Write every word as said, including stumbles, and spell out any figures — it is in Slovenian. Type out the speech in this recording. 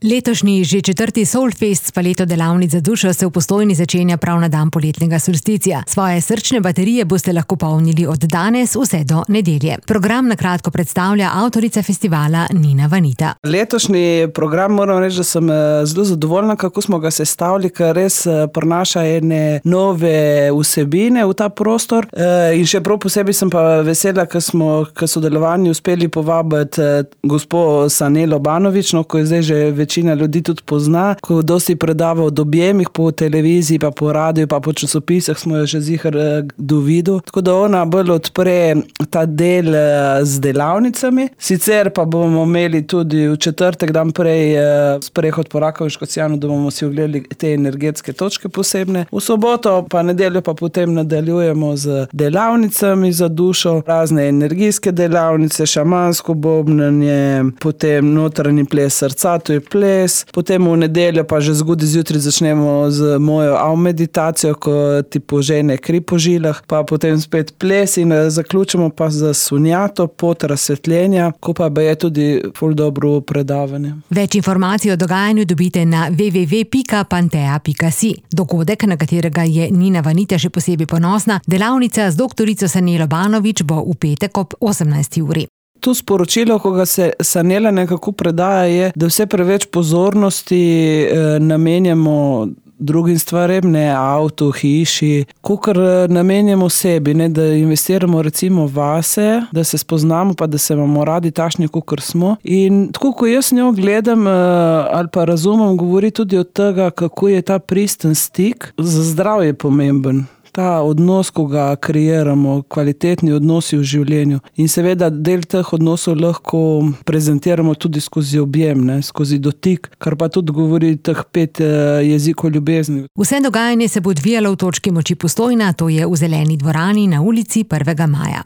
Letošnji že četrti Soulfest s paleto delavnic za dušo se v Postojni začenja prav na dan poletnega solsticija. Svoje srčne baterije boste lahko polnili od danes vse do nedelje. Program na kratko predstavlja avtorica festivala Nina Vanita. Letošnji program moram reči, da sem zelo zadovoljna, kako smo ga sestavili, ker res prinaša ene nove vsebine v ta prostor. In še prav posebej sem pa vesela, ker smo k sodelovanju uspeli povabiti gospo Sanelo Banović, no, ko je zdaj že večina ljudi tudi pozna, ko dosti predava o objemih po televiziji, pa po radiju, pa po časopisih smo jo že ziher dovideli. Tako da ona bolj odpre ta del z delavnicami. Sicer pa bomo imeli tudi v četrtek dan prej sprehod po Rakovi Škocjanu, da bomo si ogledali te energetske točke posebne. V soboto pa nedeljo pa potem nadaljujemo z delavnicami za dušo, razne energijske delavnice, šamansko bobnanje, potem notranji ples srca, to je ples. Potem v nedeljo pa že zgodaj zjutraj začnemo z mojo av meditacijo, ko ti požene kri po žilah, pa potem spet ples in zaključimo pa z sunjato, pot razsvetljenja, ko pa je tudi ful dobro predavanje. Več informacij o dogajanju dobite na w w w pika pantea pika si. Dogodek, na katerega je Nina Vanita še posebej ponosna, delavnica z doktorico Sanelo Banović bo v petek ob osemnajsti uri. To sporočilo, ko ga se Sanela nekako predaja, je, da vse preveč pozornosti eh, namenjamo drugim stvarem, ne avtu, hiši, kakor namenjamo sebi, ne, da investiramo recimo vase, da se spoznamo, pa da se imamo radi takšni, kakor smo. In tako, ko jaz njo gledam ali pa razumem, govori tudi od tega, kako je ta pristen stik za zdravje pomemben. Ta odnos, ko ga kreiramo, kvalitetni odnosi v življenju. In seveda del teh odnosov lahko prezentiramo tudi skozi objem, ne, skozi dotik, kar pa tudi govori teh pet jezikov ljubezni. Vse dogajanje se bo odvijalo v točki moči Postojna, to je v Zeleni dvorani na ulici prvega maja.